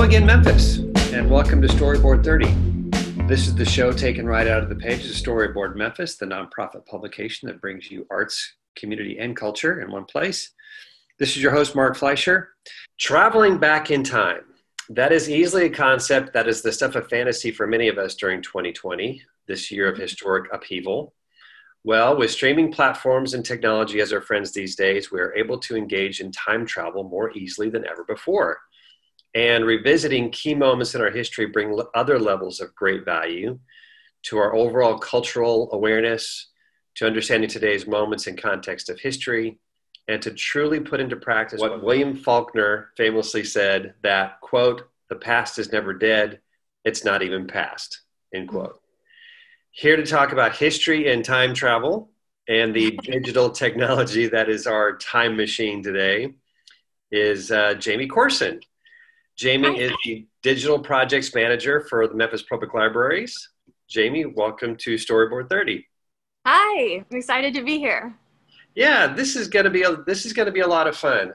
again, Memphis, and welcome to Storyboard 30. This is the show taken right out of the pages of Storyboard Memphis, the nonprofit publication that brings you arts, community, and culture in one place. This is your host, Mark Fleischer. Traveling back in time. That is easily a concept that is the stuff of fantasy for many of us during 2020, this year of historic upheaval. Well, with streaming platforms and technology as our friends these days, we are able to engage in time travel more easily than ever before. And revisiting key moments in our history bring other levels of great value to our overall cultural awareness, to understanding today's moments in context of history, and to truly put into practice what William Faulkner famously said, that, quote, "the past is never dead, it's not even past," end quote. Here to talk about history and time travel and the digital technology that is our time machine today is Jamie Corson. Jamie is the Digital Projects Manager for the Memphis Public Libraries. Jamie, welcome to Storyboard 30. Hi, I'm excited to be here. Yeah, this is going to be a lot of fun.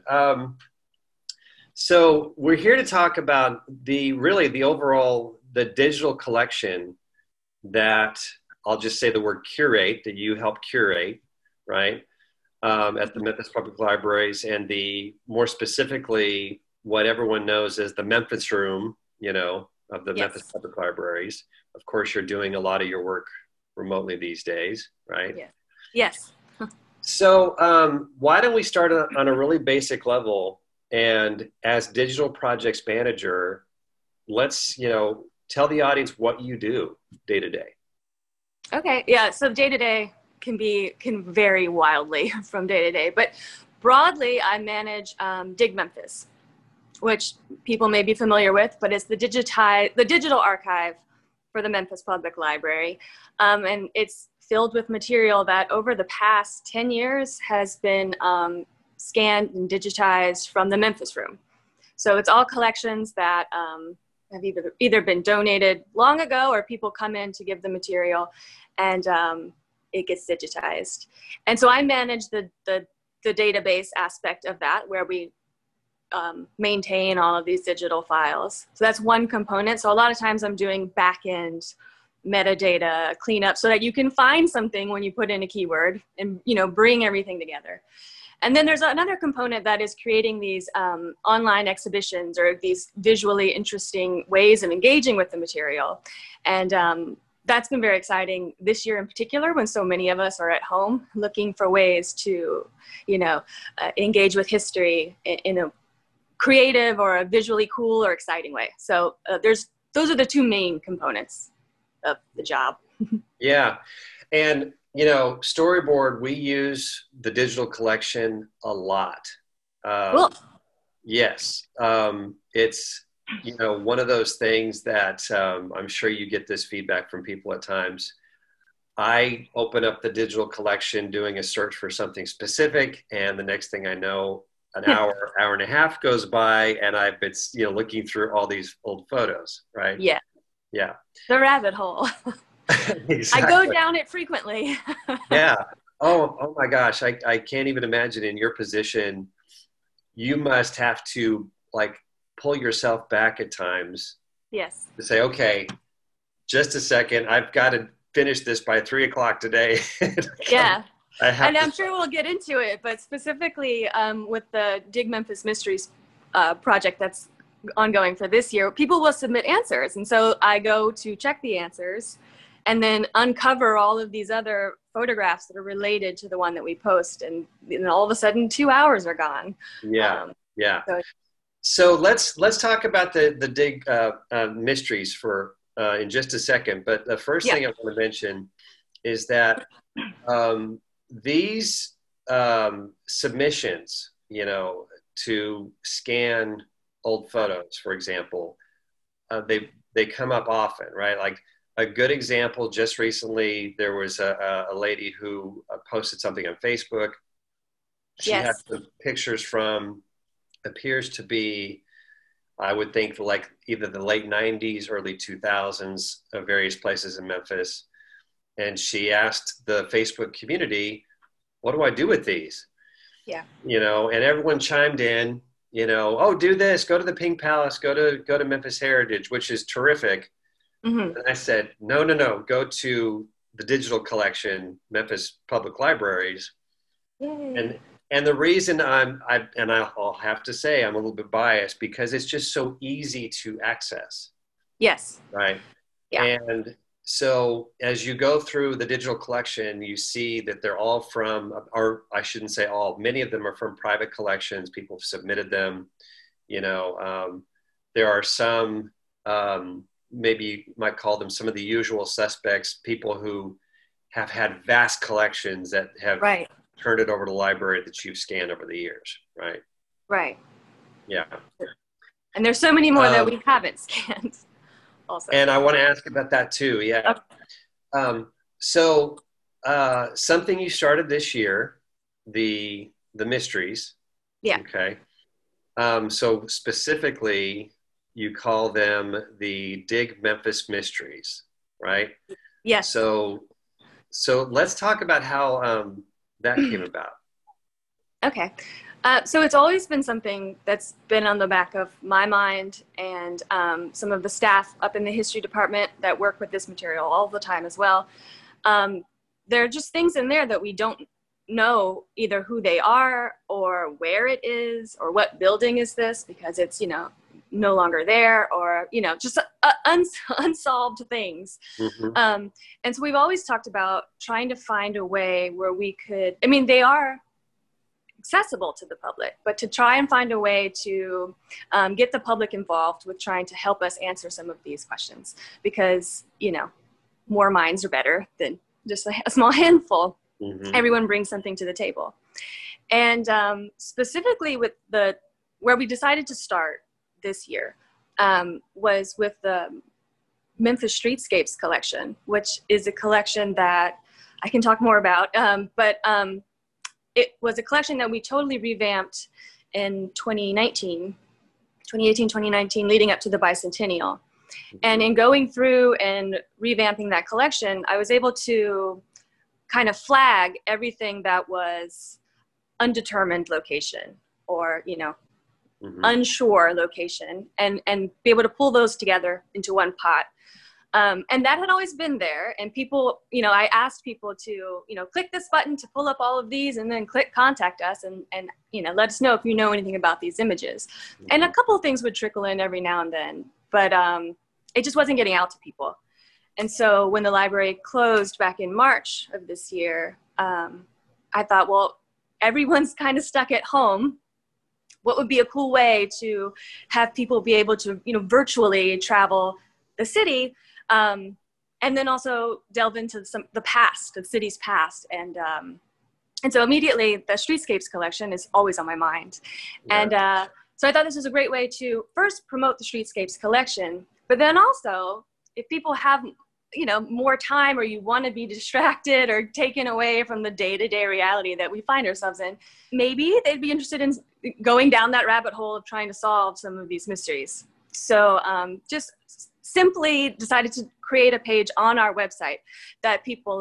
So we're here to talk about the digital collection that, I'll just say the word curate, that you help curate, right, at the Memphis Public Libraries, and more specifically, what everyone knows as the Memphis Room, of the Memphis Public Libraries. Of course, you're doing a lot of your work remotely these days, right? Yes. So why don't we start on a really basic level, and as Digital Projects Manager, let's, tell the audience what you do day to day. Okay, yeah, so day to day can vary wildly from day to day, but broadly, I manage Dig Memphis, which people may be familiar with, but it's the digital archive for the Memphis Public Library. And it's filled with material that over the past 10 years has been scanned and digitized from the Memphis Room. So it's all collections that have either been donated long ago, or people come in to give the material, and it gets digitized. And so I manage the database aspect of that, where we maintain all of these digital files. So that's one component. So a lot of times I'm doing back-end metadata cleanup so that you can find something when you put in a keyword and, bring everything together. And then there's another component that is creating these online exhibitions, or these visually interesting ways of engaging with the material. And that's been very exciting this year in particular, when so many of us are at home looking for ways to, engage with history in a creative or a visually cool or exciting way. So those are the two main components of the job. Yeah. And, Storyboard, we use the digital collection a lot. Cool. Yes. It's, one of those things that I'm sure you get this feedback from people at times. I open up the digital collection doing a search for something specific, and the next thing I know, an hour and a half goes by, and I've been, looking through all these old photos, right? Yeah. Yeah. The rabbit hole. Exactly. I go down it frequently. Yeah. Oh my gosh. I can't even imagine in your position, you must have to pull yourself back at times. Yes. To say, okay, just a second, I've got to finish this by 3:00 today. Yeah. And I'm sure we'll get into it, but specifically with the Dig Memphis Mysteries project that's ongoing for this year, people will submit answers. And so I go to check the answers and then uncover all of these other photographs that are related to the one that we post. And all of a sudden, 2 hours are gone. Yeah, yeah. So let's talk about the Dig Mysteries for in just a second. But the first thing I want to mention is that these submissions, to scan old photos, for example, they come up often, right? Like a good example, just recently, there was a lady who posted something on Facebook. She had some pictures from, appears to be, I would think, like either the late 90s, early 2000s of various places in Memphis. And she asked the Facebook community, what do I do with these? Yeah. And everyone chimed in, oh, do this, go to the Pink Palace, go to Memphis Heritage, which is terrific. Mm-hmm. And I said, no, go to the digital collection, Memphis Public Libraries. Yay. And the reason I'll have to say I'm a little bit biased because it's just so easy to access. Yes. Right. Yeah. And so as you go through the digital collection, you see that they're all from, or I shouldn't say all, many of them are from private collections. People have submitted them. There are some, maybe you might call them some of the usual suspects, people who have had vast collections that have turned it over to the library that you've scanned over the years, right? Right. Yeah. And there's so many more that we haven't scanned also. And I want to ask about that too, yeah. Okay. So something you started this year, the mysteries. Yeah. Okay. So specifically, you call them the Dig Memphis Mysteries, right? Yes. So let's talk about how that came about. Okay. So it's always been something that's been on the back of my mind and some of the staff up in the history department that work with this material all the time as well. There are just things in there that we don't know either who they are or where it is or what building is this because it's, no longer there or, just unsolved things. Mm-hmm. And so we've always talked about trying to find a way where we could, they are accessible to the public, but to try and find a way to get the public involved with trying to help us answer some of these questions because, more minds are better than just a small handful. Mm-hmm. Everyone brings something to the table. And specifically with where we decided to start this year was with the Memphis Streetscapes collection, which is a collection that I can talk more about, but it was a collection that we totally revamped in 2018, 2019, leading up to the bicentennial. And in going through and revamping that collection, I was able to kind of flag everything that was undetermined location or, Mm-hmm. unsure location and be able to pull those together into one pot. And that had always been there. And people, I asked people to, click this button to pull up all of these and then click contact us and let us know if you know anything about these images. Mm-hmm. And a couple of things would trickle in every now and then, but it just wasn't getting out to people. And so when the library closed back in March of this year, I thought, well, everyone's kind of stuck at home. What would be a cool way to have people be able to, virtually travel the city and then also delve into the city's past. And so immediately the Streetscapes collection is always on my mind. Yeah. And so I thought this was a great way to first promote the Streetscapes collection, but then also if people have, more time or you want to be distracted or taken away from the day-to-day reality that we find ourselves in, maybe they'd be interested in going down that rabbit hole of trying to solve some of these mysteries. So just simply decided to create a page on our website that people,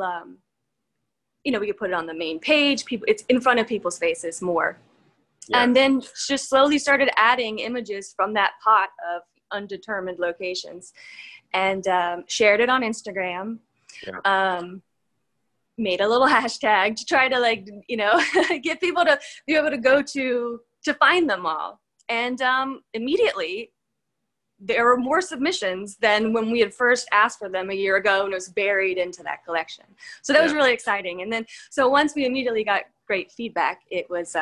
we could put it on the main page. It's in front of people's faces more. Yeah. And then just slowly started adding images from that pot of undetermined locations and shared it on Instagram. Yeah. Made a little hashtag to try to get people to be able to go to find them all. And immediately there were more submissions than when we had first asked for them a year ago and it was buried into that collection. So that was really exciting. And then, so once we immediately got great feedback, it was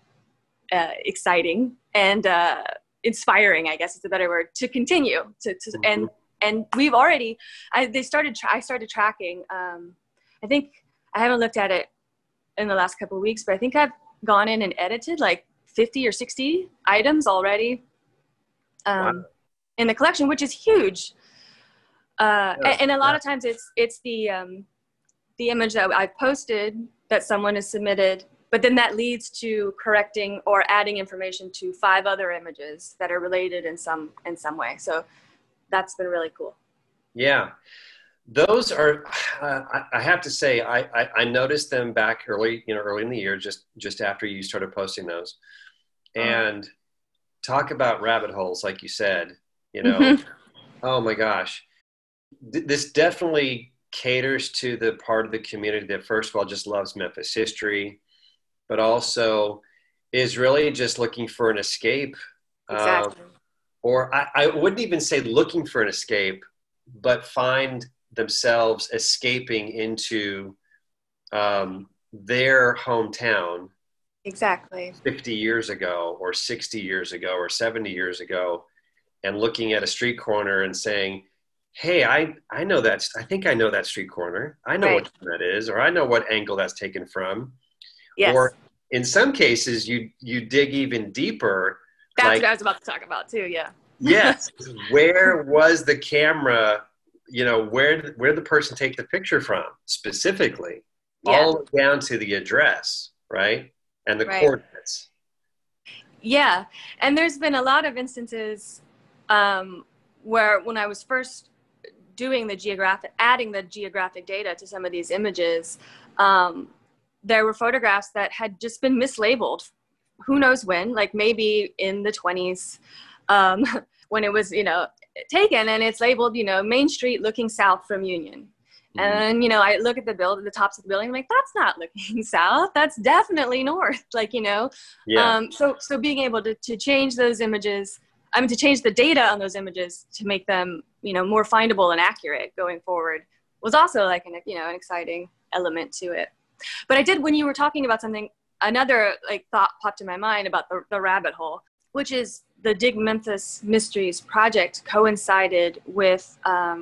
exciting and inspiring, I guess is a better word, to continue to mm-hmm. And we've already, I started tracking, I think I haven't looked at it in the last couple of weeks, but I think I've gone in and edited like 50 or 60 items already in the collection, which is huge. And a lot of times it's the image that I've posted that someone has submitted, but then that leads to correcting or adding information to 5 other images that are related in some way. So that's been really cool. Yeah. Those are, I have to say, I noticed them back early in the year, just after you started posting those. And talk about rabbit holes, like you said, Mhm. oh my gosh. This definitely caters to the part of the community that, first of all, just loves Memphis history, but also is really just looking for an escape. Um, Exactly. or I wouldn't even say looking for an escape, but find themselves escaping into their hometown Exactly. 50 years ago or 60 years ago or 70 years ago, and looking at a street corner and saying, hey, I know that, I think I know that street corner. I know Right. what that is, or I know what angle that's taken from. Yes. Or in some cases, you dig even deeper, That's what like, I was about to talk about too. Yeah. yes, where was the camera, where the person take the picture from specifically, Yeah. all the way down to the address, right? And the Right. coordinates. Yeah. And there's been a lot of instances um, where when I was first doing adding the geographic data to some of these images, um, there were photographs that had just been mislabeled. Who knows when? Like maybe in the 20s, um, when it was taken, and it's labeled Main Street looking south from Union. Mhm. And I look at the tops of the building. I'm like, that's not looking south. That's definitely north. Yeah. So being able to change those images, to change the data on those images to make them, more findable and accurate going forward was also like an exciting element to it. But I did, when you were talking about something, another like thought popped in my mind about the rabbit hole, which is the Dig Memphis Mysteries project coincided with,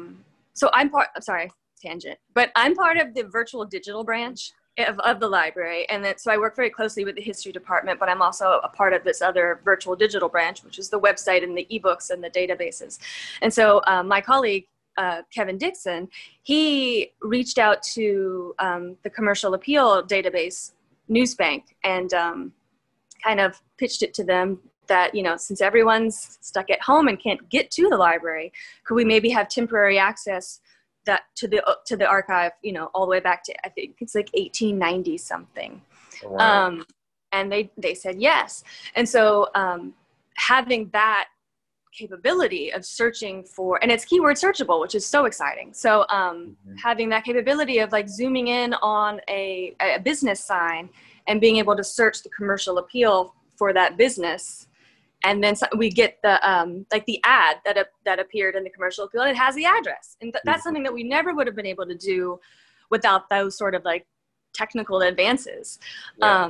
I'm sorry, tangent, but I'm part of the virtual digital branch of the library. And so I work very closely with the history department, but I'm also a part of this other virtual digital branch, which is the website and the ebooks and the databases. And so my colleague, Kevin Dixon, he reached out to the Commercial Appeal Database Newsbank and kind of pitched it to them that, since everyone's stuck at home and can't get to the library, could we maybe have temporary access that to the archive, all the way back to, I think it's like 1890 something. Oh, wow. And they said yes. And so having that capability of searching for, and it's keyword searchable, which is so exciting. So Mhm. having that capability of like zooming in on a business sign and being able to search the commercial appeal for that business, and then we get the like the ad that appeared in the commercial appeal, and it has the address, and that's Mhm. something that we never would have been able to do without those sort of like technical advances. Yeah.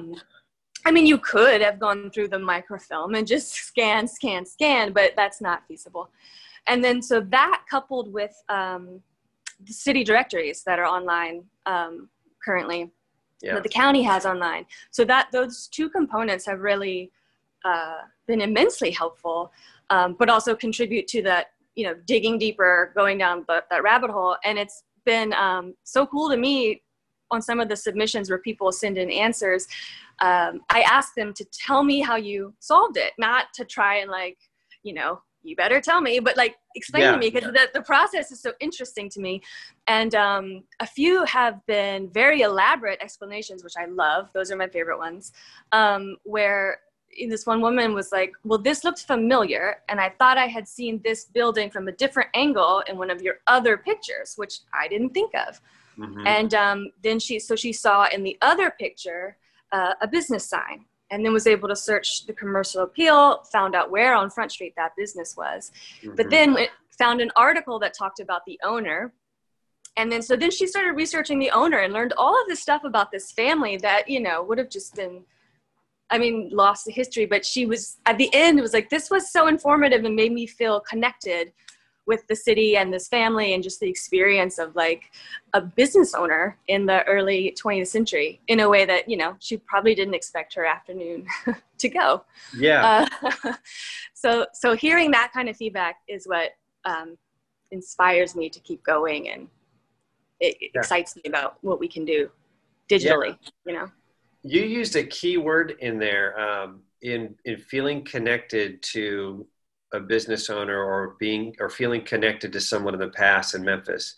You could have gone through the microfilm and just scan, but that's not feasible. And then so that coupled with the city directories that are online currently, Yeah. that the county has online. So that those two components have really been immensely helpful, but also contribute to that, digging deeper, going down that rabbit hole. And it's been so cool to me on some of the submissions where people send in answers. I ask them to tell me how you solved it, not to try and you better tell me, but like explain to Yeah. me, because the process is so interesting to me. And a few have been very elaborate explanations, which I love. Those are my favorite ones, where this one woman was like, well, this looked familiar, and I thought I had seen this building from a different angle in one of your other pictures, which I didn't think of. Hmm. And then she saw in the other picture a business sign, and then was able to search the commercial appeal, found out where on Front Street that business was. But Hmm. then it found an article that talked about the owner. And then she started researching the owner and learned all of this stuff about this family that, would have just been, lost to history. But she was, at the end, it was like, this was so informative and made me feel connected with the city and this family, and just the experience of like a business owner in the early 20th century in a way that, she probably didn't expect her afternoon to go. Yeah. Uh, so hearing that kind of feedback is what inspires me to keep going, and it Yeah. excites me about what we can do Yeah. digitally, You used a key word in there, in feeling connected to a business owner, or feeling connected to someone in the past in Memphis.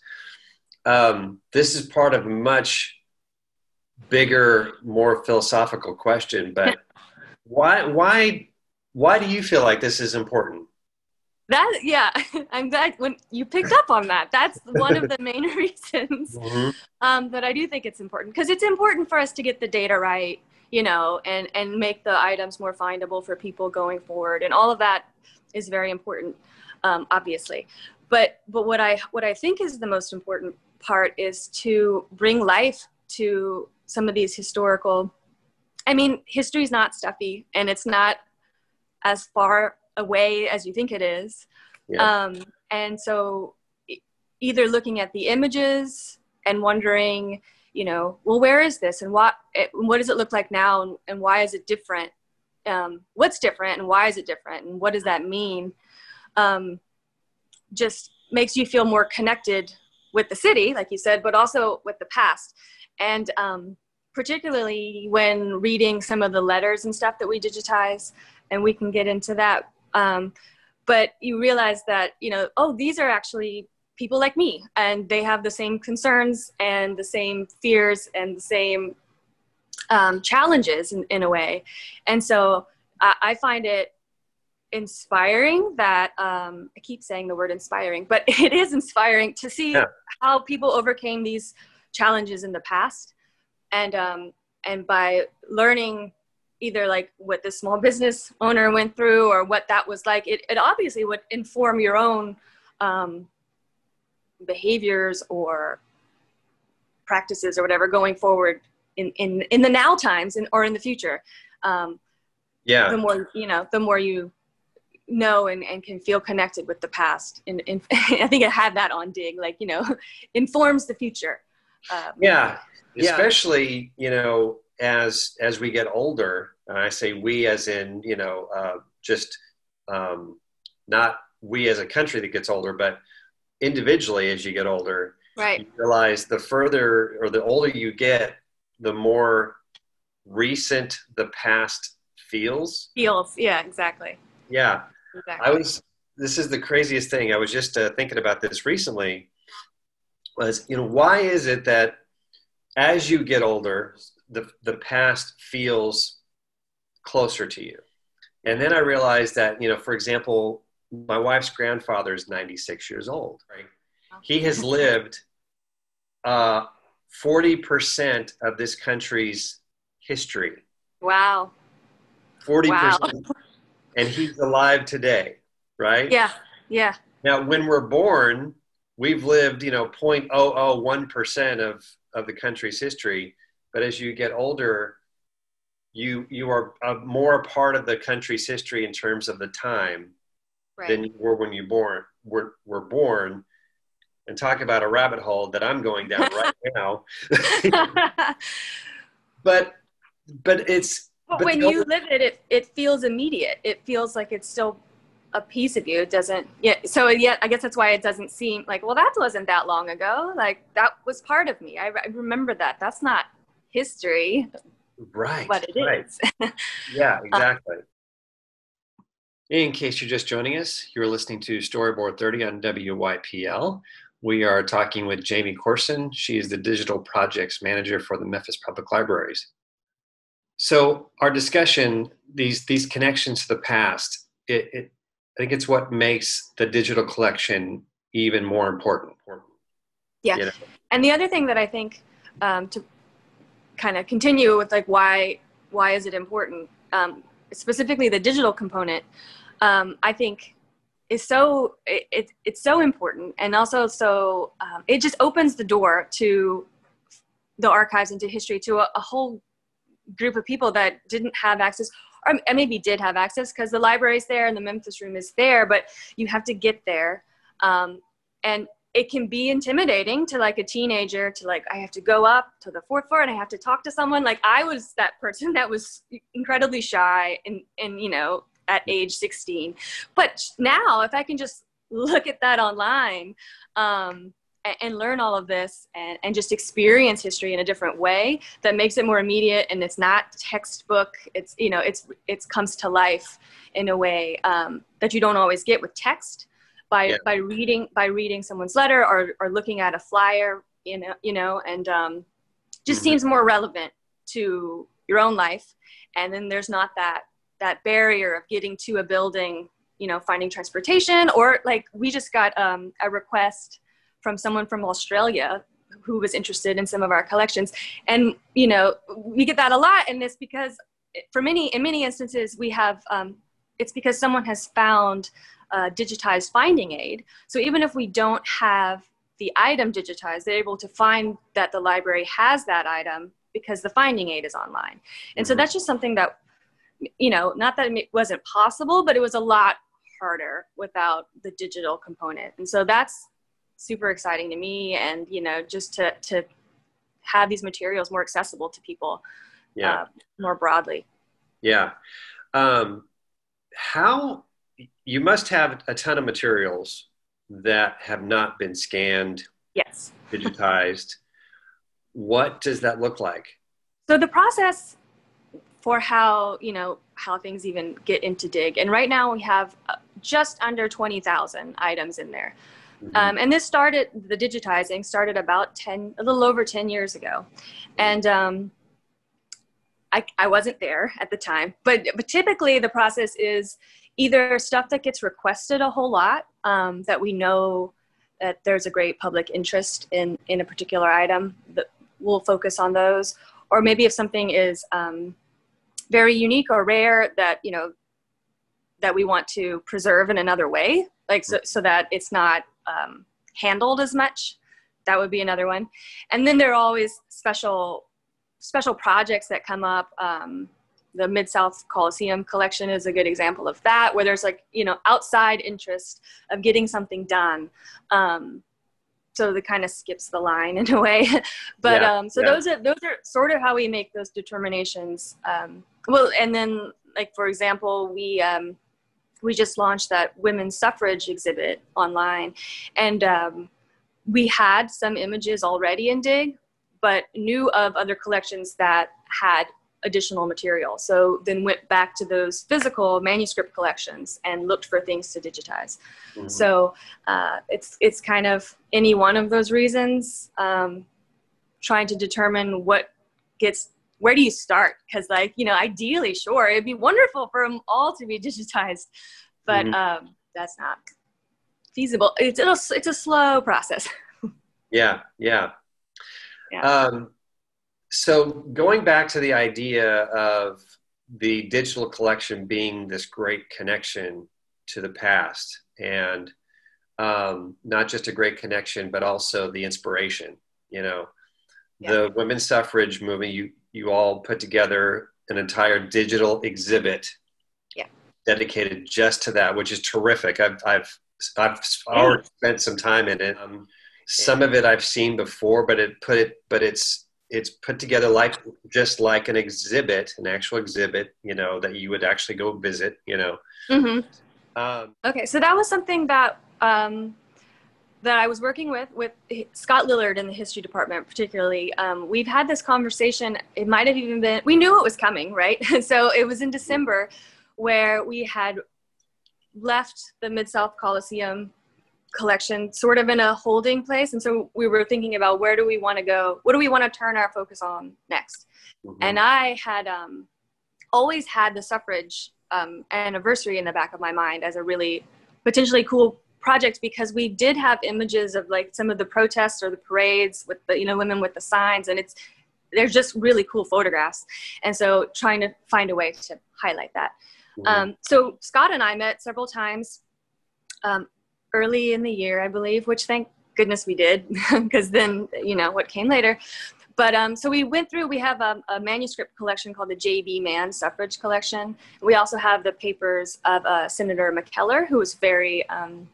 This is part of a much bigger, more philosophical question, but why Why do you feel like this is important? That, yeah, I'm glad when you picked up on that. That's one of the main reasons Hmm. that I do think it's important, because it's important for us to get the data right, you know, and make the items more findable for people going forward, and all of that is very important, obviously. But what I think is the most important part is to bring life to some of these historical. I mean, history's not stuffy, and it's not as far away as you think it is. Yeah. And so either looking at the images and wondering, you know, well, where is this, and what does it look like now, and why is it different? What's different, and why is it different, and what does that mean? Just makes you feel more connected with the city, like you said, but also with the past. And particularly when reading some of the letters and stuff that we digitize, and we can get into that. But you realize that, you know, oh, these are actually people like me, and they have the same concerns and the same fears and the same challenges in a way. And so I find it inspiring that I keep saying the word inspiring, but it is inspiring to see how people overcame these challenges in the past. And by learning either like what the small business owner went through or what that was like, it obviously would inform your own behaviors or practices or whatever going forward in the now times or in the future. The more you know and can feel connected with the past. And I think I had that on Dig, like, you know, informs the future. Especially, you know, as we get older, I say we as in, you know, not we as a country that gets older, but individually as you get older, right? You realize the further or the older you get, the more recent the past feels. Yeah, exactly. Yeah. Exactly. This is the craziest thing. I was just thinking about this recently was, you know, why is it that as you get older, the past feels closer to you? And then I realized that, you know, for example, my wife's grandfather is 96 years old, right? He has lived 40% of this country's history. Wow. 40%. Wow. And he's alive today, right? Yeah. Yeah. Now, when we're born, we've lived, you know, 0.001% of the country's history. But as you get older, you are more a part of the country's history in terms of the time than you were when you were born. And talk about a rabbit hole that I'm going down right now. But when you live it feels immediate. It feels like it's still a piece of you. It doesn't. Yeah. So yeah, I guess that's why it doesn't seem like, well, that wasn't that long ago. Like that was part of me. I remember that. That's not history. Right. But it is. Yeah, exactly. In case you're just joining us, you're listening to Storyboard 30 on WYPL. We are talking with Jamie Corson. She is the Digital Projects Manager for the Memphis Public Libraries. So our discussion, these connections to the past, I think it's what makes the digital collection even more important. Yeah. You know? And the other thing that I think to kind of continue with, like, why is it important, specifically the digital component, I think is so it's so important, and also so it just opens the door to the archives and to history to a whole group of people that didn't have access, or maybe did have access because the library's there and the Memphis Room is there, but you have to get there. And it can be intimidating to, like, a teenager to, like, I have to go up to the fourth floor and I have to talk to someone. Like, I was that person that was incredibly shy and you know, at age 16. But now if I can just look at that online and learn all of this and just experience history in a different way that makes it more immediate, and it's not textbook, it's, you know, it's comes to life in a way that you don't always get with text by reading someone's letter or looking at a flyer, you know, and just seems more relevant to your own life. And then there's not that that barrier of getting to a building, you know, finding transportation, or like we just got a request from someone from Australia who was interested in some of our collections. And, you know, we get that a lot. And it's because in many instances we have, it's because someone has found a digitized finding aid. So even if we don't have the item digitized, they're able to find that the library has that item because the finding aid is online. And so that's just something that, you know, not that it wasn't possible, but it was a lot harder without the digital component. And so that's super exciting to me. And, you know, just to have these materials more accessible to people more broadly. Yeah. How, you must have a ton of materials that have not been scanned, yes, digitized. What does that look like? So the process for how things even get into Dig, and right now we have just under 20,000 items in there. Mm-hmm. And this started, the digitizing started about a little over 10 years ago. And I wasn't there at the time, but typically the process is either stuff that gets requested a whole lot, that we know that there's a great public interest in a particular item, that we'll focus on those. Or maybe if something is very unique or rare that, you know, that we want to preserve in another way, like so that it's not handled as much, that would be another one. And then there are always special projects that come up. The Mid-South Coliseum collection is a good example of that, where there's like, you know, outside interest of getting something done. So that kind of skips the line in a way. But those are sort of how we make those determinations. Well, and then like, for example, we just launched that women's suffrage exhibit online, and we had some images already in Dig, but knew of other collections that had additional material. So then went back to those physical manuscript collections and looked for things to digitize. Mm-hmm. So it's kind of any one of those reasons, trying to determine where do you start? Because, like, you know, ideally, sure, it'd be wonderful for them all to be digitized, but that's not feasible. It's a slow process. Yeah. So going back to the idea of the digital collection being this great connection to the past, and not just a great connection, but also the inspiration, you know, the women's suffrage movement, you all put together an entire digital exhibit dedicated just to that, which is terrific. I've already spent some time in it. Some of it I've seen before, but it's put together just like an exhibit, an actual exhibit, you know, that you would actually go visit, you know. Mm-hmm. Okay, so that was something that that I was working with Scott Lillard in the history department, particularly. We've had this conversation. It might have even been, we knew it was coming, right? So it was in December where we had left the Mid-South Coliseum collection sort of in a holding place. And so we were thinking about, where do we want to go? What do we want to turn our focus on next? Mm-hmm. And I had always had the suffrage anniversary in the back of my mind as a really potentially cool project, because we did have images of like some of the protests or the parades with the, you know, women with the signs, and they're just really cool photographs. And so trying to find a way to highlight that. Mm-hmm. So Scott and I met several times early in the year, I believe, which thank goodness we did, because then, you know, what came later. But so we went through, we have a manuscript collection called the J.B. Mann Suffrage Collection. We also have the papers of Senator McKellar, who was very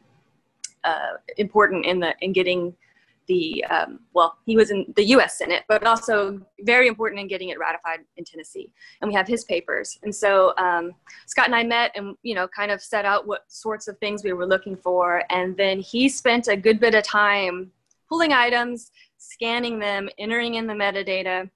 important in getting the, he was in the U.S. Senate, but also very important in getting it ratified in Tennessee. And we have his papers. And so Scott and I met and, you know, kind of set out what sorts of things we were looking for. And then he spent a good bit of time pulling items, scanning them, entering in the metadata.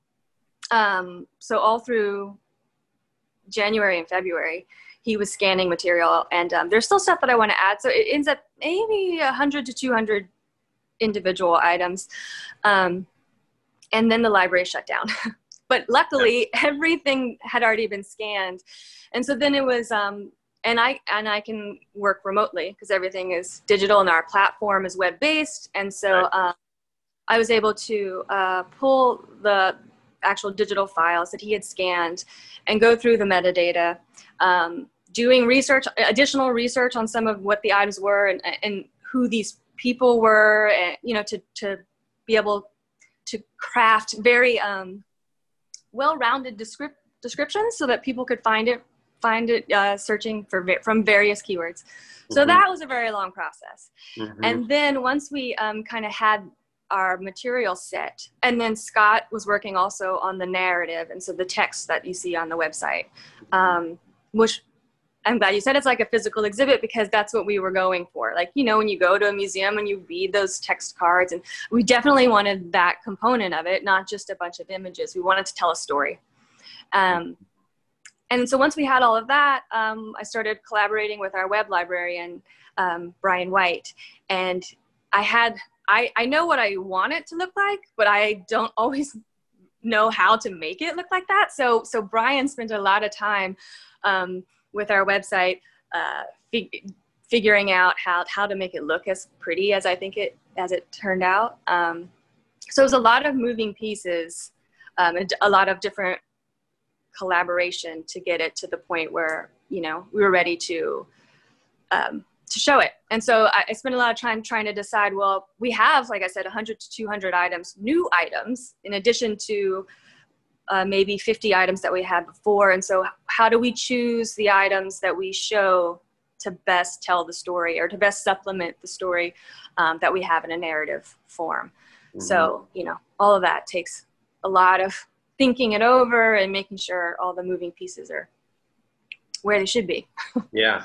So all through January and February, he was scanning material. And there's still stuff that I want to add. So it ends up maybe 100 to 200 individual items. And then the library shut down. but luckily everything had already been scanned. And so then it was, and I can work remotely because everything is digital and our platform is web-based. And so I was able to pull the actual digital files that he had scanned and go through the metadata, doing research, additional research on some of what the items were and who these people were, and, you know, to be able to craft very well-rounded descriptions so that people could find it searching from various keywords. So that was a very long process. And then once we kind of had our material set, and then Scott was working also on the narrative, and so the text that you see on the website, which I'm glad you said it's like a physical exhibit, because that's what we were going for. Like, you know, when you go to a museum and you read those text cards, and we definitely wanted that component of it, not just a bunch of images. We wanted to tell a story. And so once we had all of that, I started collaborating with our web librarian, Brian White. And I know what I want it to look like, but I don't always know how to make it look like that. So Brian spent a lot of time with our website, figuring out how to make it look as pretty as I think as it turned out. So it was a lot of moving pieces, and a lot of different collaboration to get it to the point where, you know, we were ready to show it. And so I spent a lot of time trying to decide, well, we have, like I said, 100 to 200 items, new items, in addition to maybe 50 items that we had before. And so how do we choose the items that we show to best tell the story, or to best supplement the story that we have in a narrative form? So, you know, all of that takes a lot of thinking it over and making sure all the moving pieces are where they should be. Yeah.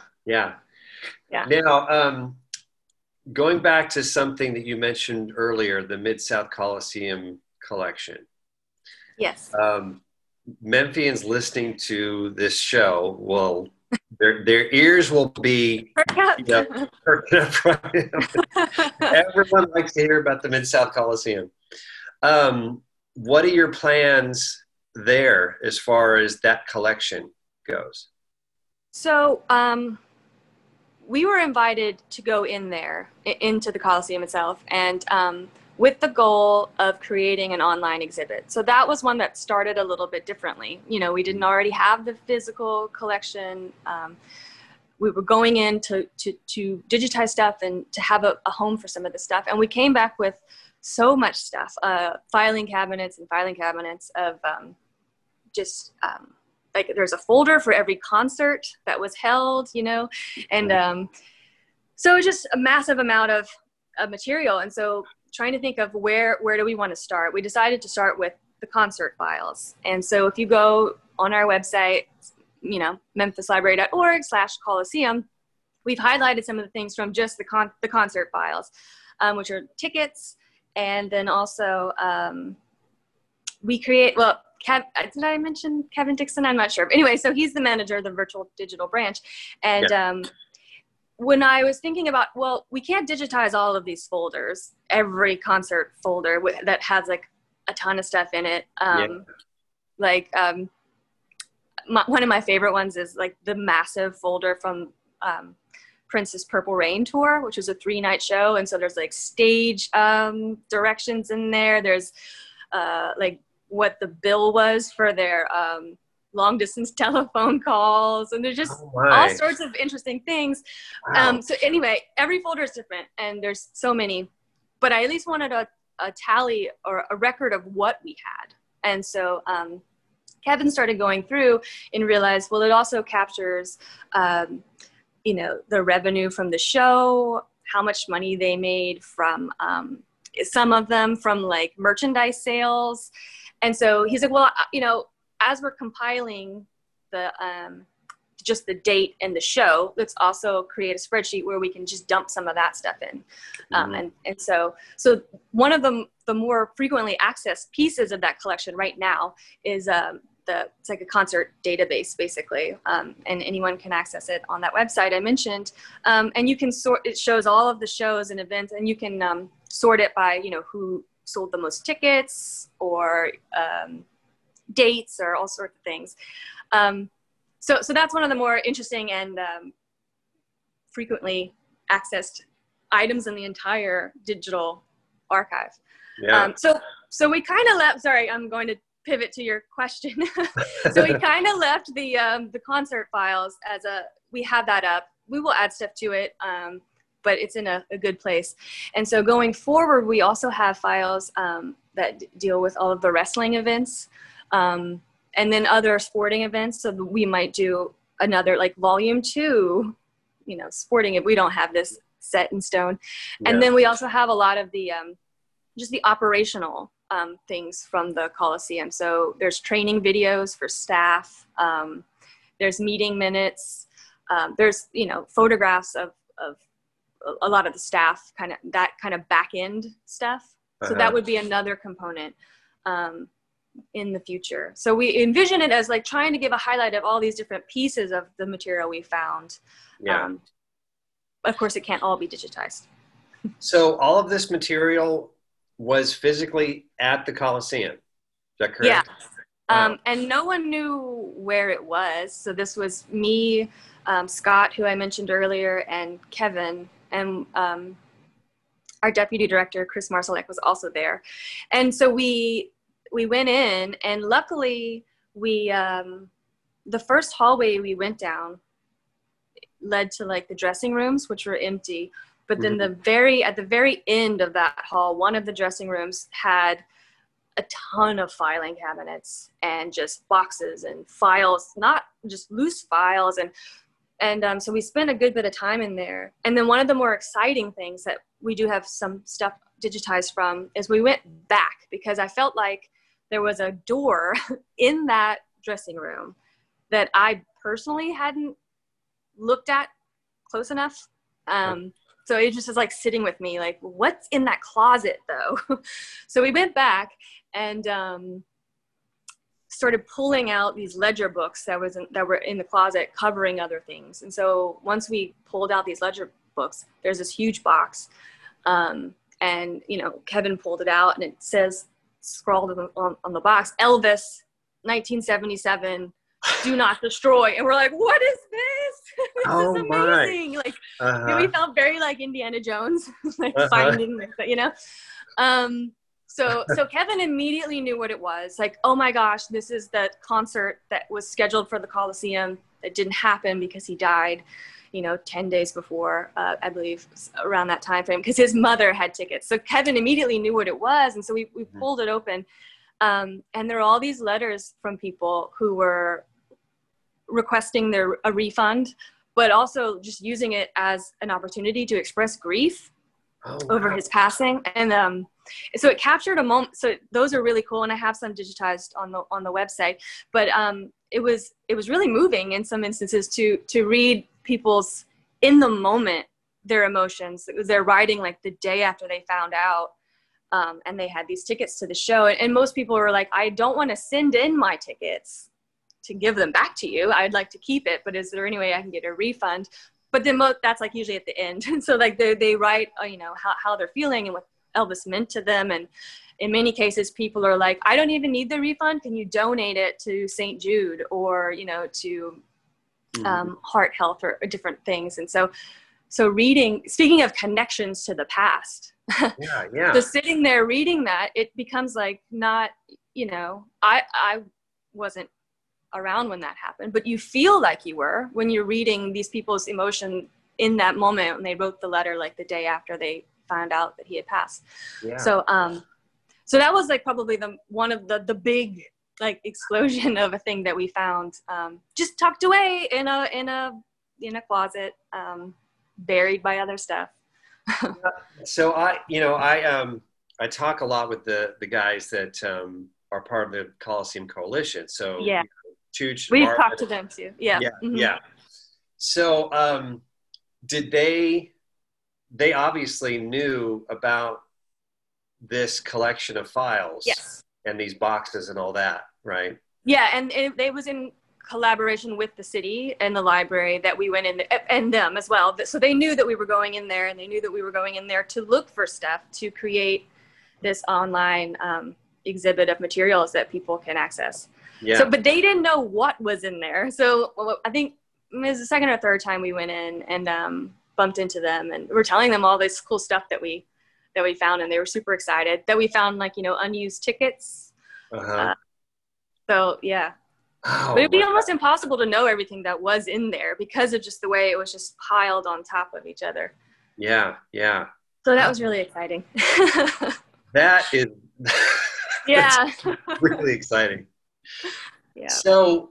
Now, going back to something that you mentioned earlier, the Mid-South Coliseum collection. Yes. Memphians listening to this show will, their ears will be perked up. Everyone likes to hear about the Mid-South Coliseum. What are your plans there as far as that collection goes? So we were invited to go in there, into the Coliseum itself, and with the goal of creating an online exhibit. So that was one that started a little bit differently. You know, we didn't already have the physical collection. We were going in to digitize stuff and to have a home for some of the stuff. And we came back with so much stuff, filing cabinets of like there's a folder for every concert that was held, you know, and so just a massive amount of material. And so trying to think of where do we want to start, we decided to start with the concert files. And so if you go on our website, you know, memphislibrary.org/Coliseum, we've highlighted some of the things from just the concert files, which are tickets. And then also we create, well, did I mention Kevin Dixon? I'm not sure. But anyway, so he's the manager of the virtual digital branch. And when I was thinking about, well, we can't digitize all of these folders, every concert folder that has like a ton of stuff in it. One of my favorite ones is like the massive folder from Prince's Purple Rain tour, which was a 3-night show. And so there's like stage directions in there. There's like what the bill was for their long distance telephone calls. And there's just all sorts of interesting things. Wow. So anyway, every folder is different and there's so many, but I at least wanted a tally or a record of what we had. And so Kevin started going through and realized, well, it also captures, you know, the revenue from the show, how much money they made from some of them from like merchandise sales. And so he's like, well, you know, as we're compiling the just the date and the show, let's also create a spreadsheet where we can just dump some of that stuff in. And so one of the more frequently accessed pieces of that collection right now is it's like a concert database basically, and anyone can access it on that website I mentioned. And you can it shows all of the shows and events, and you can sort it by, you know, who sold the most tickets, or dates or all sorts of things. So that's one of the more interesting and frequently accessed items in the entire digital archive. Yeah. So we kind of left, sorry, I'm going to pivot to your question. So we kind of left the concert files we have that up. We will add stuff to it, but it's in a good place. And so going forward, we also have files that deal with all of the wrestling events, and then other sporting events. So we might do another like volume 2, sporting if we don't have this set in stone. Yeah. And then we also have a lot of the just the operational things from the Coliseum. So there's training videos for staff. There's meeting minutes. There's photographs of a lot of the staff, that kind of back end stuff. So that would be another component in the future. So we envision it as like trying to give a highlight of all these different pieces of the material we found. Yeah. Of course, it can't all be digitized. So all of this material was physically at the Coliseum. Is that correct? Yeah. And no one knew where it was. So this was me, Scott, who I mentioned earlier, and Kevin, and our deputy director, Chris Marsalek, was also there. And so we went in, and luckily the first hallway we went down led to like the dressing rooms, which were empty. But then at the very end of that hall, one of the dressing rooms had a ton of filing cabinets and just boxes and files, not just loose files. And so we spent a good bit of time in there. And then one of the more exciting things that we do have some stuff digitized from is we went back, because I felt like there was a door in that dressing room that I personally hadn't looked at close enough. So it just was like sitting with me, like, what's in that closet though? So we went back and started pulling out these ledger books that were in the closet covering other things. And so once we pulled out these ledger books, there's this huge box. And, Kevin pulled it out, and it says, scrawled on the box, Elvis, 1977, do not destroy. And we're like, what is this? This is amazing. My. Like, we felt very like Indiana Jones, like finding this, So Kevin immediately knew what it was. Like, oh my gosh, this is the concert that was scheduled for the Coliseum that didn't happen because he died, 10 days before, I believe, around that time frame, because his mother had tickets. So Kevin immediately knew what it was. And so we pulled it open. And there are all these letters from people who were requesting a refund, but also just using it as an opportunity to express grief over his passing. And so it captured a moment. So those are really cool, and I have some digitized on the website. But it was really moving in some instances to read people's, in the moment, their emotions. They're writing like the day after they found out, and they had these tickets to the show. And most people were like, I don't want to send in my tickets to give them back to you. I'd like to keep it, but is there any way I can get a refund? But then that's like usually at the end. And so like they write, how they're feeling and what Elvis meant to them. And in many cases, people are like, I don't even need the refund. Can you donate it to St. Jude or, to Heart Health or different things? And so speaking of connections to the past, yeah. So sitting there reading that, it becomes like not, I wasn't around when that happened, but you feel like you were when you're reading these people's emotion in that moment when they wrote the letter, like the day after they found out that he had passed. Yeah. So that was like probably one of the big like explosion of a thing that we found, just tucked away in a closet, buried by other stuff. So I talk a lot with the guys that are part of the Coliseum Coalition. So yeah. Tooch, we've talked to them too. Yeah. Yeah. Mm-hmm. Yeah. So did they obviously knew about this collection of files? Yes. And these boxes and all that, right? Yeah, and it was in collaboration with the city and the library that we went in and them as well. So they knew that we were going in there, and they knew that we were going in there to look for stuff to create this online exhibit of materials that people can access. Yeah. So, but they didn't know what was in there. So I think it was the second or third time we went in and bumped into them, and we're telling them all this cool stuff that we found, and they were super excited that we found, like, unused tickets. Uh-huh. So yeah. Oh, but it'd be almost impossible to know everything that was in there because of just the way it was just piled on top of each other. Yeah. So that was really exciting. That is yeah. really exciting. Yeah. So,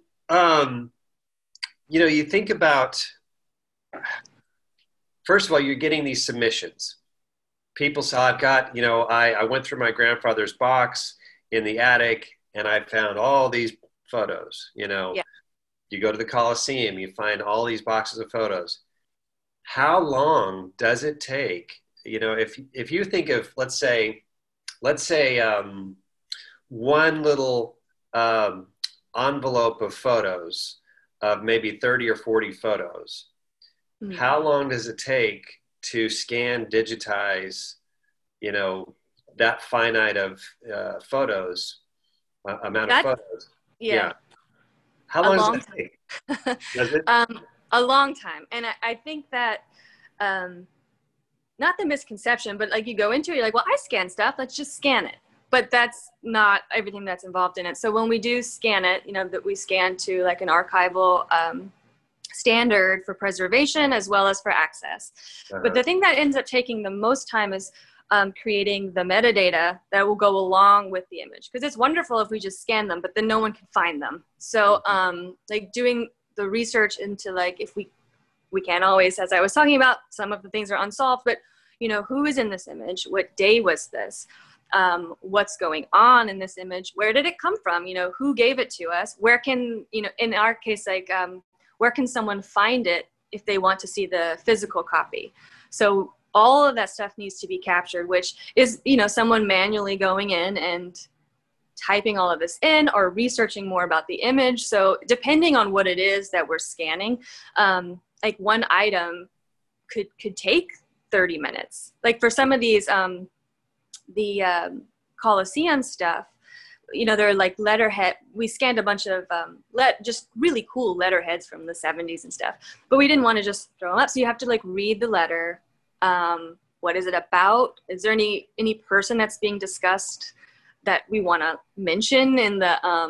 you think about, first of all, you're getting these submissions. People saw, I've got, I went through my grandfather's box in the attic and I found all these photos, Yeah. You go to the Coliseum, you find all these boxes of photos. How long does it take? If you think of, let's say one little envelope of photos of maybe 30 or 40 photos, how long does it take to scan, digitize, that finite of photos, amount of photos? Yeah. How long does it take? Does it? A long time. And I think that, not the misconception, but like you go into it, you're like, well, I scan stuff, let's just scan it. But that's not everything that's involved in it. So when we do scan it, that we scan to like an archival standard for preservation as well as for access. Uh-huh. But the thing that ends up taking the most time is creating the metadata that will go along with the image. Because it's wonderful if we just scan them, but then no one can find them. So like doing the research into, like, if we can't always, as I was talking about, some of the things are unsolved, but who is in this image? What day was this? What's going on in this image? Where did it come from? Who gave it to us? Where can, in our case, like, where can someone find it if they want to see the physical copy? So all of that stuff needs to be captured, which is, someone manually going in and typing all of this in or researching more about the image. So depending on what it is that we're scanning, like one item could take 30 minutes. Like for some of these, the Coliseum stuff, they're like letterhead. We scanned a bunch of just really cool letterheads from the 70s and stuff, but we didn't want to just throw them up. So you have to like read the letter. What is it about? Is there any person that's being discussed that we want to mention in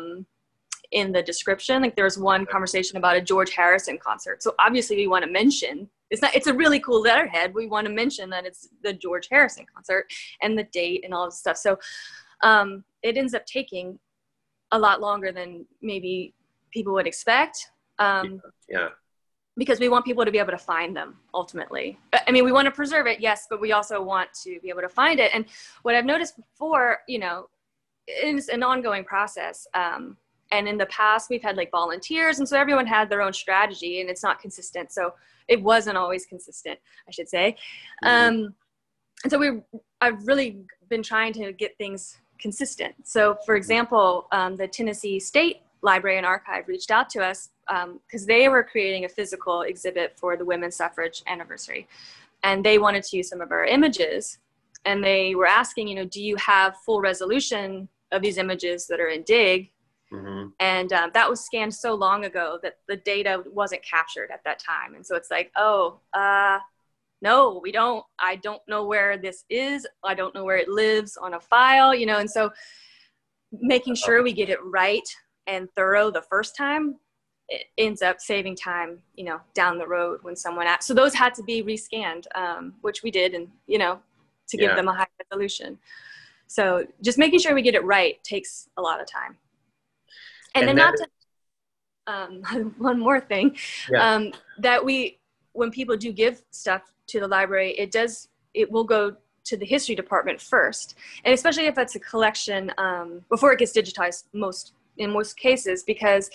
the description? Like there's one conversation about a George Harrison concert. So obviously we want to mention, it's a really cool letterhead. We want to mention that it's the George Harrison concert and the date and all this stuff. So it ends up taking a lot longer than maybe people would expect. Yeah. Because we want people to be able to find them ultimately. I mean, we want to preserve it, yes, but we also want to be able to find it. And what I've noticed before, it's an ongoing process. And in the past, we've had like volunteers, and so everyone had their own strategy, and it's not consistent. So it wasn't always consistent, I should say. Mm-hmm. And so I've really been trying to get things consistent. So, for example, the Tennessee State Library and Archive reached out to us because they were creating a physical exhibit for the women's suffrage anniversary, and they wanted to use some of our images. And they were asking, do you have full resolution of these images that are in DIG? Mm-hmm. And that was scanned so long ago that the data wasn't captured at that time. And so it's like, no, we don't. I don't know where this is. I don't know where it lives on a file, and so making sure we get it right and thorough the first time, it ends up saving time, down the road when someone asks. So those had to be rescanned, which we did, and, to give them a high resolution. So just making sure we get it right takes a lot of time. And then one more thing, that when people do give stuff to the library, it will go to the history department first. And especially if it's a collection, before it gets digitized in most cases, because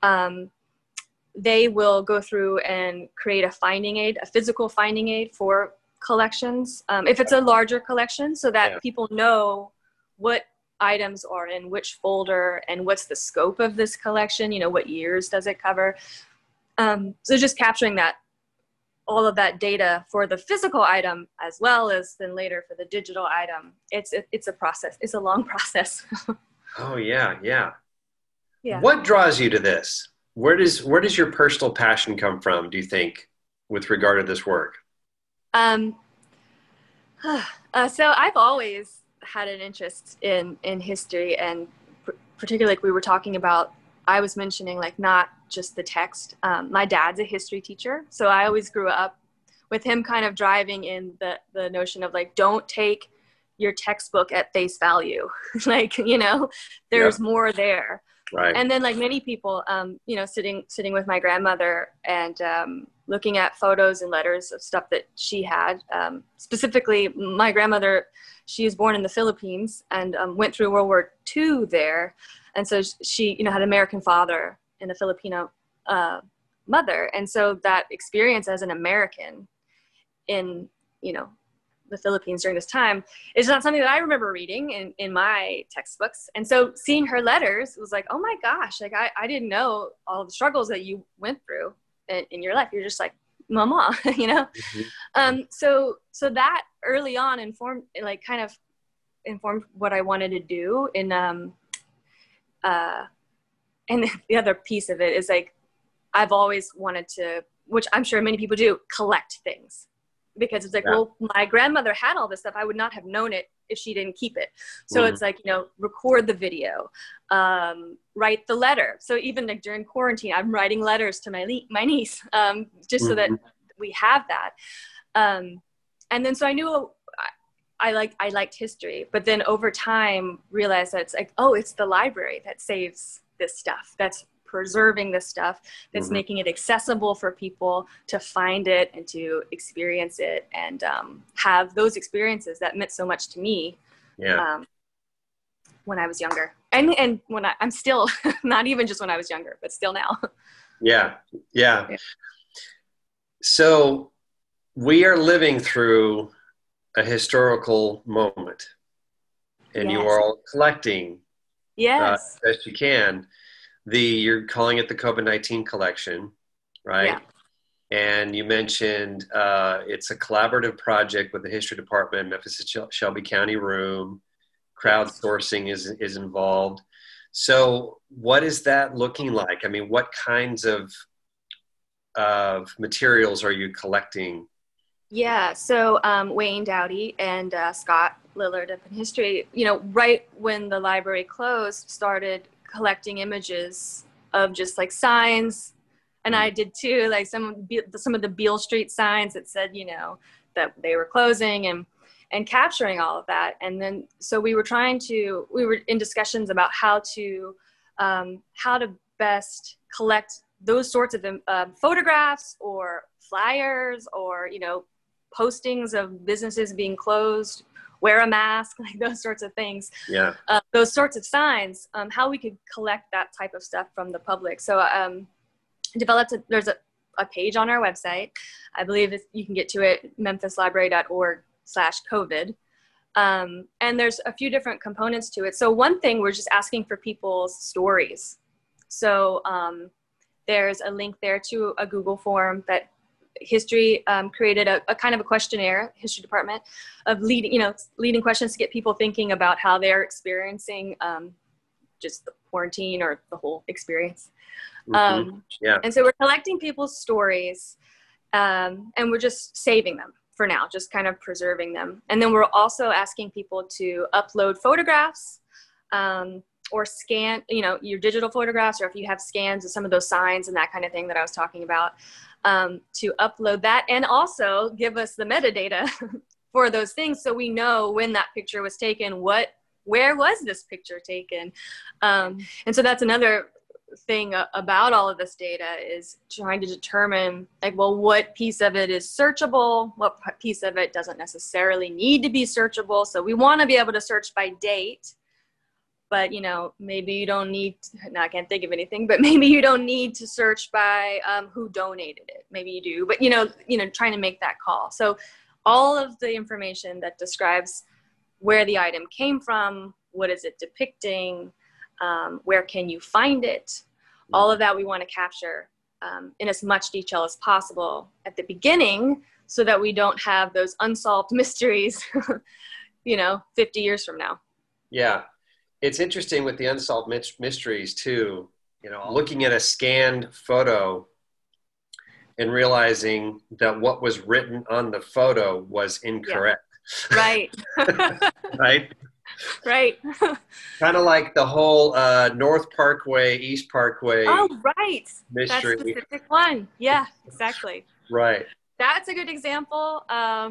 they will go through and create a physical finding aid for collections. If it's a larger collection, so that people know what items are in which folder and what's the scope of this collection, what years does it cover. So just capturing all of that data for the physical item as well as then later for the digital item. It's a process. It's a long process. Oh yeah. Yeah. What draws you to this? Where does your personal passion come from, do you think, with regard to this work? Um, so I've always had an interest in history, and particularly like we were talking about, I was mentioning like not just the text. My dad's a history teacher, so I always grew up with him kind of driving in the notion of like, don't take your textbook at face value. Like, you know, there's more there. Right. And then like many people, you know, sitting with my grandmother and looking at photos and letters of stuff that she had. Specifically, my grandmother, she was born in the Philippines and went through World War II there. And so she, you know, had an American father and a Filipino mother. And so that experience as an American in, you know, the Philippines during this time is not something that I remember reading in my textbooks. And so seeing her letters was like, oh my gosh, like I didn't know all the struggles that you went through in your life. You're just like, mama, you know? Mm-hmm. So that early on informed what I wanted to do. And the other piece of it is like, I've always wanted to, which I'm sure many people do, collect things. Because it's like, well, my grandmother had all this stuff. I would not have known it if she didn't keep it. So it's like, you know, record the video, write the letter. So even like during quarantine, I'm writing letters to my niece, just so that we have that. And then so I knew I liked history, but then over time realized that it's like, oh, it's the library that saves this stuff. That's preserving this stuff, that's making it accessible for people to find it and to experience it and have those experiences that meant so much to me when I was younger. And when I'm still, not even just when I was younger, but still now. Yeah. So we are living through a historical moment, and you are all collecting as best you can. You're calling it the COVID-19 collection, right? Yeah. And you mentioned it's a collaborative project with the history department, Memphis Shelby County Room. Crowdsourcing is involved. So what is that looking like? I mean, what kinds of materials are you collecting? Yeah, so Wayne Dowdy and Scott Lillard of History, you know, right when the library closed, started collecting images of just like signs, and I did too, like some of the Beale Street signs that said, you know, that they were closing, and capturing all of that. And then so we were in discussions about how to best collect those sorts of photographs or flyers or, you know, postings of businesses being closed, wear a mask, like those sorts of things. Yeah. Those sorts of signs, how we could collect that type of stuff from the public. So there's a page on our website. I believe you can get to it, memphislibrary.org/COVID. And there's a few different components to it. So one thing, we're just asking for people's stories. So there's a link there to a Google form that History created a kind of a questionnaire, History Department, of leading questions to get people thinking about how they're experiencing just the quarantine or the whole experience. And so we're collecting people's stories, and we're just saving them for now, just kind of preserving them. And then we're also asking people to upload photographs or scan, you know, your digital photographs, or if you have scans of some of those signs and that kind of thing that I was talking about, to upload that, and also give us the metadata for those things, so we know when that picture was taken, where was this picture taken. And so that's another thing about all of this data, is trying to determine, like, well, what piece of it is searchable, what piece of it doesn't necessarily need to be searchable. So we want to be able to search by date, but, you know, maybe you don't need, I can't think of anything, but maybe you don't need to search by who donated it. Maybe you do, but, you know, trying to make that call. So all of the information that describes where the item came from, what is it depicting, where can you find it, all of that we want to capture in as much detail as possible at the beginning, so that we don't have those unsolved mysteries, 50 years from now. Yeah. it's interesting with the unsolved mysteries too, looking at a scanned photo and realizing that what was written on the photo was incorrect. Yeah. Right. Right? Right. Kind of like the whole North Parkway, East Parkway. Oh, right. Mystery. That specific one. Yeah, exactly. Right. That's a good example.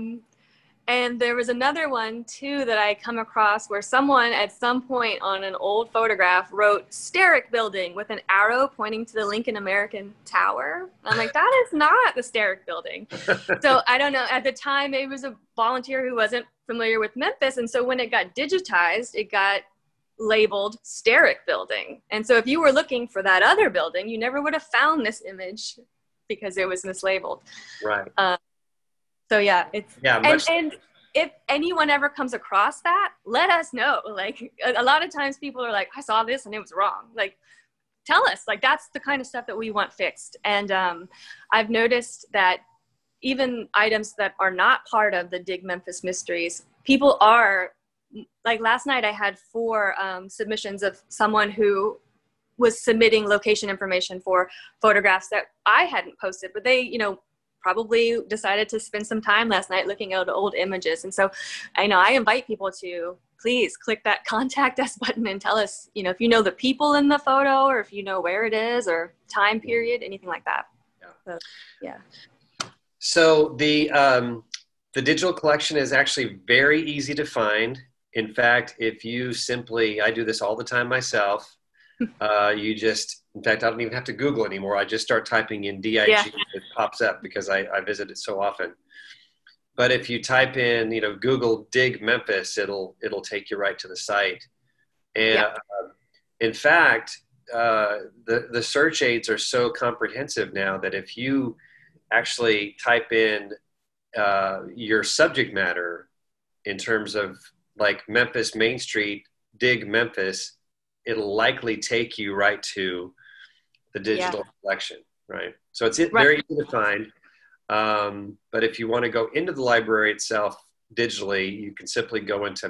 And there was another one too that I come across where someone at some point on an old photograph wrote Steric Building with an arrow pointing to the Lincoln American Tower. And I'm like, that is not the Steric Building. So I don't know. At the time, it was a volunteer who wasn't familiar with Memphis. And so when it got digitized, it got labeled Steric Building. And so if you were looking for that other building, you never would have found this image because it was mislabeled. Right. So yeah, it's and if anyone ever comes across that, let us know. Like a lot of times people are like, I saw this and it was wrong. Like, tell us. Like that's the kind of stuff that we want fixed. And I've noticed that even items that are not part of the Dig Memphis Mysteries, people are like last night I had 4 submissions of someone who was submitting location information for photographs that I hadn't posted, but they, probably decided to spend some time last night looking at old images. And so I invite people to please click that contact us button and tell us, if you know the people in the photo or if you know where it is or time period, anything like that. Yeah. So, yeah. So the digital collection is actually very easy to find. In fact, if you I do this all the time myself. In fact, I don't even have to Google anymore. I just start typing in DIG. Yeah. It pops up because I visit it so often. But if you type in, Google Dig Memphis, it'll take you right to the site. And yeah. In fact, the search aids are so comprehensive now that if you actually type in your subject matter in terms of like Memphis Main Street, Dig Memphis, it'll likely take you right to the digital collection, right? So it's very easy to find. But if you want to go into the library itself digitally, you can simply go into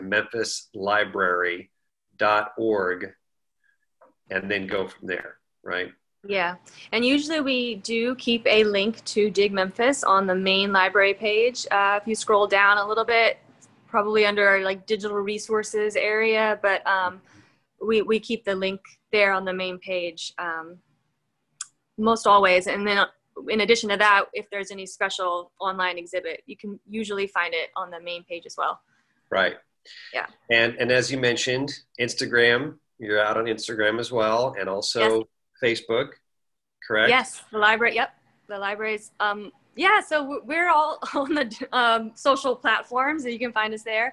memphislibrary.org and then go from there, right? Yeah. And usually we do keep a link to Dig Memphis on the main library page. If you scroll down a little bit, probably under like digital resources area, but we keep the link there on the main page most always. And then in addition to that, if there's any special online exhibit, you can usually find it on the main page as well. Right. Yeah. And as you mentioned, Instagram, you're out on Instagram as well, and also Facebook, correct? Yes, the library. Yep. The libraries. Yeah, so we're all on the social platforms, and you can find us there.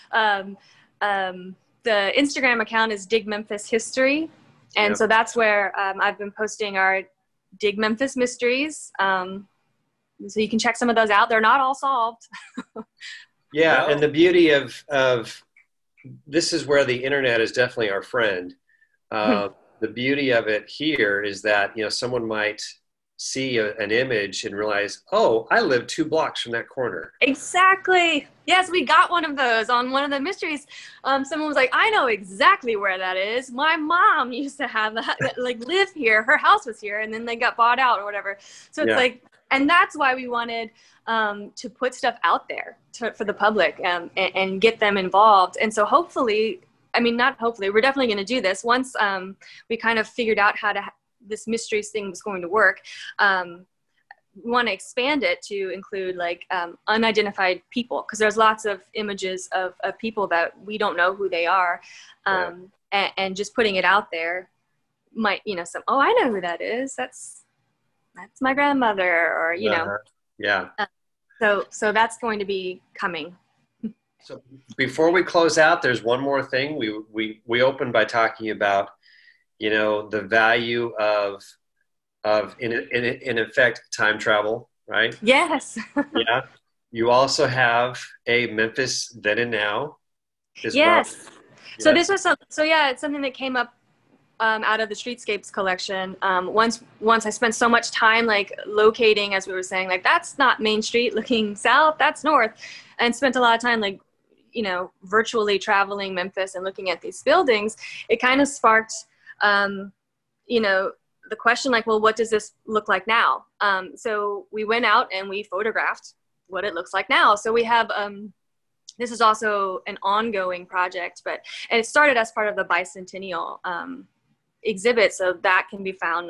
The Instagram account is Dig Memphis History. And so that's where I've been posting our Dig Memphis Mysteries. So you can check some of those out. They're not all solved. Yeah, and the beauty of this is where the internet is definitely our friend. The beauty of it here is that, someone might see an image and realize, oh, I live 2 blocks from that corner. Exactly. Yes, we got one of those on one of the mysteries. Someone was like, I know exactly where that is. My mom used to have that, live here. Her house was here, and then they got bought out or whatever. So it's and that's why we wanted to put stuff out there for the public and get them involved. And so hopefully, not hopefully, we're definitely going to do this once we kind of figured out how this mysteries thing was going to work. We want to expand it to include unidentified people, because there's lots of images of people that we don't know who they are. And just putting it out there might, I know who that is. That's my grandmother, or, Yeah. So that's going to be coming. So before we close out, there's one more thing. We opened by talking about, the value of in effect, time travel, right? Yes. Yeah. You also have a Memphis Then and Now as well. Yes. So this was it's something that came up out of the Streetscapes collection. Once I spent so much time locating, as we were saying, that's not Main Street looking south, that's north, and spent a lot of time virtually traveling Memphis and looking at these buildings, it kind of sparked, the question like, well, what does this look like now? So we went out and we photographed what it looks like now. So we have, this is also an ongoing project, and it started as part of the bicentennial exhibit. So that can be found,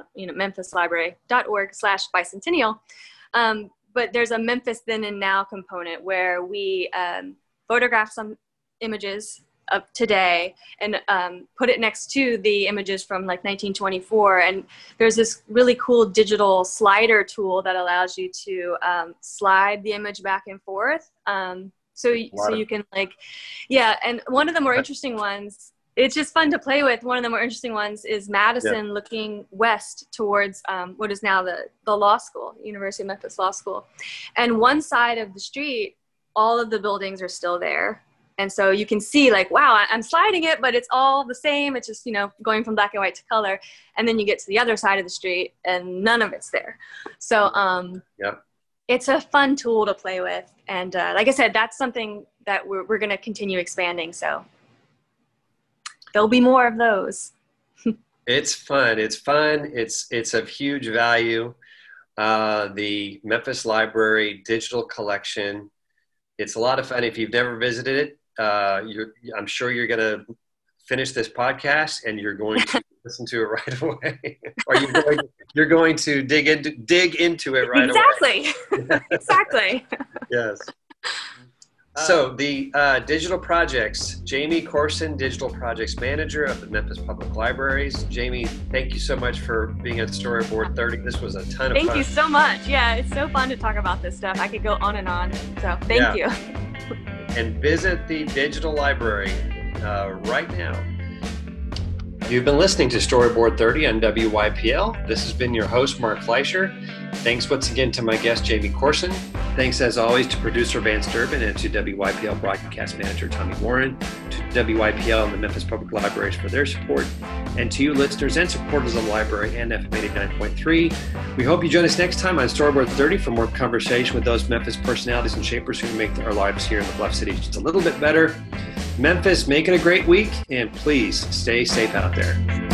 memphislibrary.org/bicentennial. But there's a Memphis Then and Now component where we photograph some images of today and put it next to the images from like 1924. And there's this really cool digital slider tool that allows you to slide the image back and forth. So you can and one of the more interesting ones, it's just fun to play with. One of the more interesting ones is Madison looking west towards what is now the law school, University of Memphis Law School. And one side of the street, all of the buildings are still there. And so you can see like, wow, I'm sliding it, but it's all the same. It's just, going from black and white to color. And then you get to the other side of the street and none of it's there. So it's a fun tool to play with. And like I said, that's something that we're going to continue expanding. So there'll be more of those. It's fun. It's of huge value. The Memphis Library digital collection. It's a lot of fun. If you've never visited it, I'm sure you're going to finish this podcast and you're going to listen to it right away. Or you're going to dig into it right away. Exactly. Yes. So the digital projects, Jamie Corson, Digital Projects Manager of the Memphis Public Libraries. Jamie, thank you so much for being at Storyboard 30. This was a ton of fun. Thank you so much. Yeah, it's so fun to talk about this stuff. I could go on and on. So thank you. And visit the digital library right now. You've been listening to Storyboard 30 on WYPL. This has been your host, Mark Fleischer. Thanks once again to my guest, Jamie Corson. Thanks as always to producer Vance Durbin and to WYPL broadcast manager Tommy Warren, to WYPL and the Memphis Public Libraries for their support, and to you listeners and supporters of the library and FM 89.3. We hope you join us next time on Storyboard 30 for more conversation with those Memphis personalities and shapers who make our lives here in the Bluff City just a little bit better. Memphis, make it a great week, and please stay safe out there.